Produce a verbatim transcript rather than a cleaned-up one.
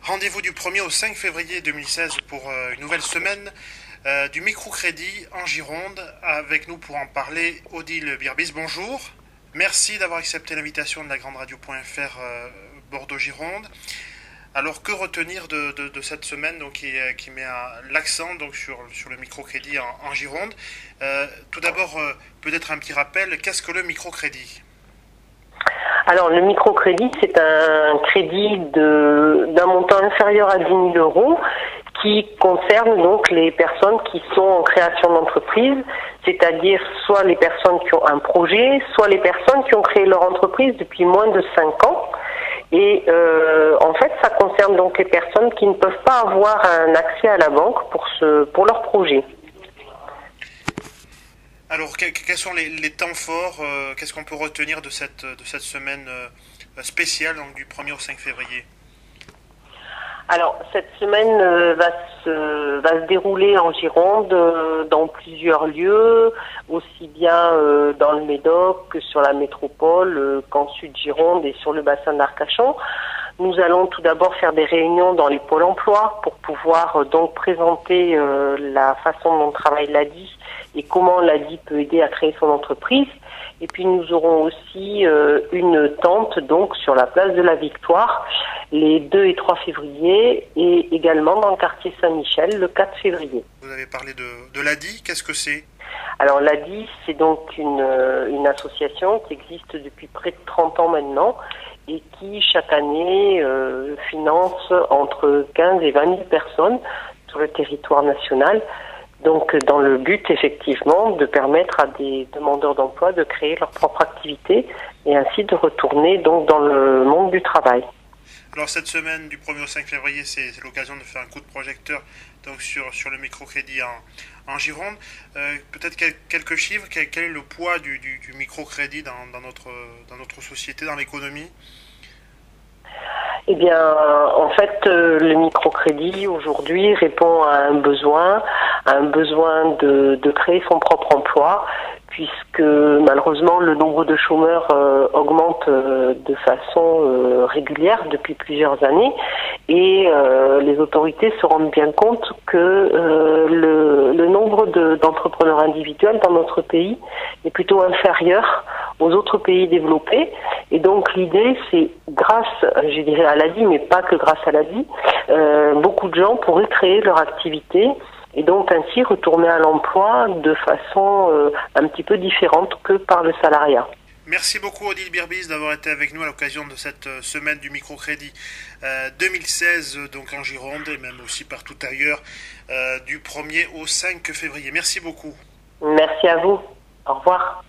Rendez-vous du premier au cinq février deux mille seize pour euh, une nouvelle semaine euh, du microcrédit en Gironde. Avec nous pour en parler, Odile Birbis, bonjour. Merci d'avoir accepté l'invitation de la grande radio.fr euh, Bordeaux-Gironde. Alors, que retenir de, de, de cette semaine donc, qui, qui met un, l'accent donc, sur, sur le microcrédit en, en Gironde. euh, Tout d'abord, euh, peut-être un petit rappel, qu'est-ce que le microcrédit ? Alors, le microcrédit, c'est un crédit de, d'un montant inférieur à dix mille euros qui concerne donc les personnes qui sont en création d'entreprise, c'est-à-dire soit les personnes qui ont un projet, soit les personnes qui ont créé leur entreprise depuis moins de cinq ans. Et euh, en fait, ça concerne donc les personnes qui ne peuvent pas avoir un accès à la banque pour, ce, pour leur projet. Alors, quels sont les, les temps forts euh, Qu'est-ce qu'on peut retenir de cette, de cette semaine euh, spéciale, donc du premier au cinq février ? Alors, cette semaine euh, va, se, va se dérouler en Gironde, euh, dans plusieurs lieux, aussi bien euh, dans le Médoc que sur la métropole, euh, qu'en Sud-Gironde et sur le bassin d'Arcachon. Nous allons tout d'abord faire des réunions dans les pôles emploi pour pouvoir euh, donc présenter euh, la façon dont travaille l'A D I et comment l'A D I peut aider à créer son entreprise. Et puis nous aurons aussi euh, une tente donc sur la place de la Victoire les deux et trois février et également dans le quartier Saint-Michel le quatre février. Vous avez parlé de, de l'A D I, qu'est-ce que c'est ? Alors l'A D I, c'est donc une, une association qui existe depuis près de trente ans maintenant et qui chaque année euh, finance entre quinze et vingt mille personnes sur le territoire national. Donc dans le but effectivement de permettre à des demandeurs d'emploi de créer leur propre activité et ainsi de retourner donc dans le monde du travail. Alors cette semaine du premier au cinq février, c'est, c'est l'occasion de faire un coup de projecteur donc sur, sur le microcrédit en, en Gironde. Euh, peut-être quel, quelques chiffres, quel, quel est le poids du, du, du microcrédit dans, dans, notre, dans notre société, dans l'économie ? Eh bien, en fait, euh, le microcrédit aujourd'hui répond à un besoin, à un besoin de, de créer son propre emploi, puisque malheureusement le nombre de chômeurs euh, augmente euh, de façon euh, régulière depuis plusieurs années, et euh, les autorités se rendent bien compte que euh, le, le nombre de, d'entrepreneurs individuels dans notre pays est plutôt inférieur aux autres pays développés. Et donc l'idée, c'est grâce, je dirais à l'A D I, mais pas que grâce à l'A D I, euh, beaucoup de gens pourraient créer leur activité et donc ainsi retourner à l'emploi de façon euh, un petit peu différente que par le salariat. Merci beaucoup Odile Birbis d'avoir été avec nous à l'occasion de cette semaine du microcrédit euh, deux mille seize, donc en Gironde et même aussi partout ailleurs, euh, du premier au cinq février. Merci beaucoup. Merci à vous. Au revoir.